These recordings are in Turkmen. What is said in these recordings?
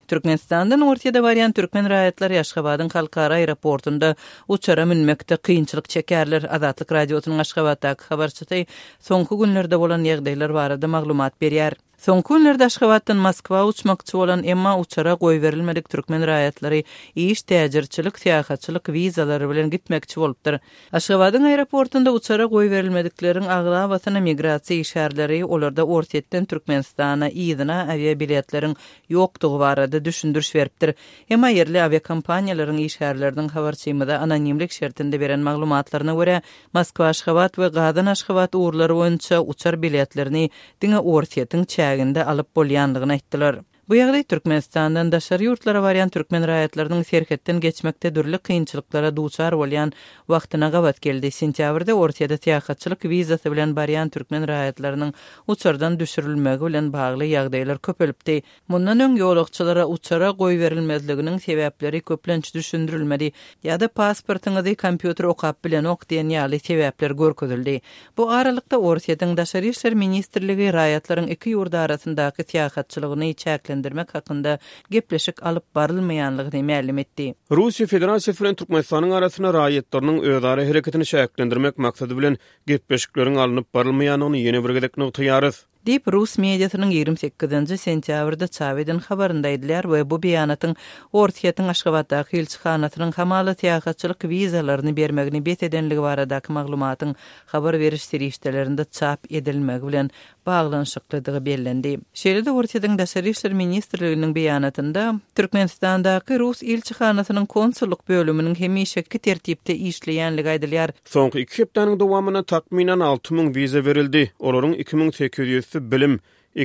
Türkmenistan'dan ortada baryan Türkmen raýatlary Aşgabatyň halkara aeroportunda uçara minmekde kynçylyk çekerler. Azatlyk radiosynyň Aşgabatdaky habarçysy soňky günlerde bolan ýagdaýlar barada maglumat berýär. Soňky günlerde Aşgabatdan Moskwa uçmakçy bolan emma uçara goý berilmedik Türkmen raýatlary iş täjirçilik, syýahatçylyk wizalary bilen gitmekçi bolupdyr. Aşgabatyň aeroportunda uçara goý berilmedikleriň agla watyna migrasiýa işärleri olarda ortetden Türkmenistana ýygyna aviabiletleriň ýokdugy barada düşündürüş beripdir. Emma yerli aviakompaniýalaryň işärleriniň habarçymyda anonimlik şertinde beren maglumatlaryna görä Moskwa Aşgabat we Gadan Aşgabat uğurlary boýunça uçar biletlerini diňe ortetin çäginde alyp bolýanlygyny aýtdylar. Bu ýagdaý Türkmenistandan daşary ýurtlara barýan türkmen raýatlarynyň serhetden geçmekde dürli kynçylyklara duçar bolýan wagtyna gabat geldi. Sentýabrda ortada syýahatçylyk wizasy bilen barýan türkmen raýatlarynyň uçardan düşürilmegi bilen bagly ýagdaýlar köpelipdi. Mundan öňki ýolagçylara uçara goý berilmezliginiň sebäpleri köplenç düşündirilmedi. Ýa-da pasportyňyzy kompýuter okap bilen ok diýen ýaly sebäpler görkezildi. Bu aralykda ortadyň daşary işler ministrligi raýatlaryň iki ýurt arasyndaky syýahatçylygyny çäklendirmek hakynda gepleşik alyp barylmaýanlygyny ma'lum etdi. Russiýa Federasiýasy bilen Türkmenistanyň arasyna raýatlarynyň özara hereketini çäklendirmek maksady bilen gepleşikleriň alınıp barylmaýanyny ýene bir gedek nokta ýarys. Dip Rus mediasynyň 28-nji sentýabrda çawydyn habaryndaýdylar we bu beýanatyň ortaýatyň Aşgabatdaky elçihanatynyň hamaly syýahatçylyk wizalaryny bermegini bet edenligi baradaky maglumatyň habar beriş serişdelerinde çap edilmegi bilen baglanyşyklydygy bellendi. Şeýle-de ortaýatyň daşary işler ministrliginiň beýanatynda Türkmenistandaky Rus elçihanatynyň konsulluk bölüminiň hemişeki tertipde işleýänligi aýdylýar. Soňky 2 hepdanyň dowamyna takminan 6000 wiza berildi. Olaryň 2800 bilim,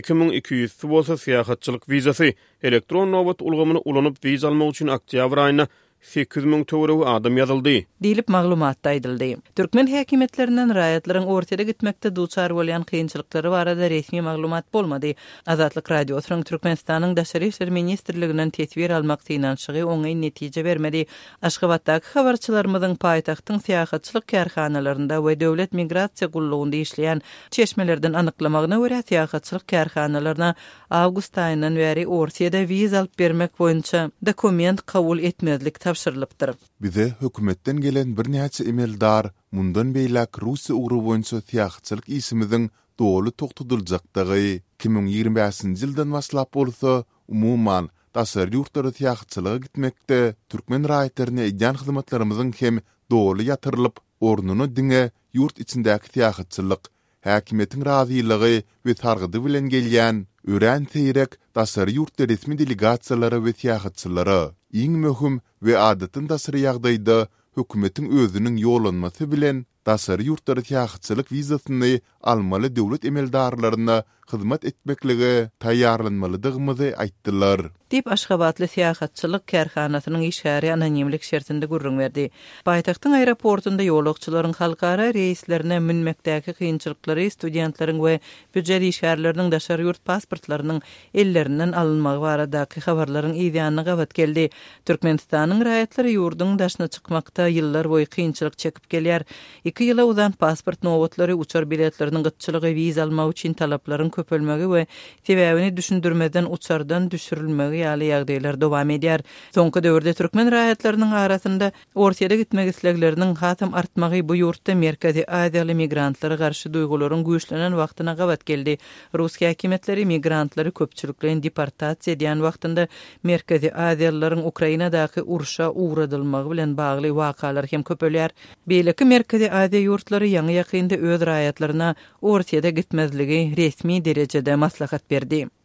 2200 bolsa syýahatçylyk wizasy, elektron nowbat ulgamyny ulanyp wiza almak üçin oktýabr aýyna 8000 töwerew adam ýazyldy. Diýilip maglumatda aýdyldy. Türkmen häkimetlerinden raýatlaryň ortada gitmekde duçar bolýan kynçylyklary barada resmi maglumat bolmady. Azatlyk radiosynyň Türkmenistanyň daşary işler ministrliginden tetbir almak synanşygy oňy netije bermedi. Aşgabatdaky habarçylarymyzyň paýtagtyň syýahatçylyk kärhanalarynda we döwlet migrasiýa gullugynda işleýän çeşmelerden anyklamagyna görä syýahatçylyk kärhanalaryna awgust aýyndan beri ortada wiza alyp bermek boýunça dokument kabul etmezlik tapşyrylypdyr. Bize hökümetden gelen bir näçe emeldar mundan beýlek Russiýa ugry boýunça syýahatçylyk isimiziň dogry toktudyljakdygy 2025-nji ýyldan başlap bolsa umuman daşary ýurtlara syýahatçylyga gitmekde türkmen raýatlaryna edýän hyzmatlarymyzyň hem dogry ýatyrylyp ornuny diňe ýurt içindäki syýahatçylyk häkimetiň razylygy we targydy bilen gelýän ören teýrek daşary ýurtda resmi delegasiýalary we syýahatçylary iň möhüm we adatyn daşary ýagdaýda hökümetiň özüniň ýolanmasy bilen daşary ýurtlara syýahatçylyk wizasyny almaly döwlet emeldarlaryna hyzmat etmekligi taýýarlanmalydygyny aýtdylar. Dip Aşgabatly syýahatçylyk kärhanasynyň işgäri anonimlik şertinde gurrun berdi. Paýtagtyň aeroportunda ýolagçylaryň halkara reislerine minmekdäki kynçylyklary studentlaryň we büdjeli işgärleriniň daşary ýurt pasportlarynyň ellerinden alynmagy baradaky habarlaryň ýa-da gabat geldi. Türkmenistanyň raýatlary ýurduň daşyna çykmakda ýyllar boýy kynçylyk çekip gelýär. 2 ýyla uzan pasport nowatlary uçar biletleriniň gytçylygy wiza almak üçin talaplaryň köpelmegi we sebäbini düşündirmeden uçardan düşürilmegi ýaly ýagdaýlar dowam edýär. Soňky döwürde türkmen raýatlarynyň arasynda ortaýa gitmek islegleriniň hatym artmagy bu ýurtda Merkezi Aziýaly migrantlara garşy duýgularyň güýçlenen wagtyna gabat geldi. Rus häkimetleri migrantlary köpçüliklen deportasiýa edýän wagtynda Merkezi Aziýalylaryň Ukrainadaky uruşa uğradylmagy bilen bagly wakalar hem köpelýär. Beýleki Merkezi Aziýa ýurtlary ýaňy ýakynda öz raýatlaryna ortaýa gitmezligi resmi derejede maslahat berdi.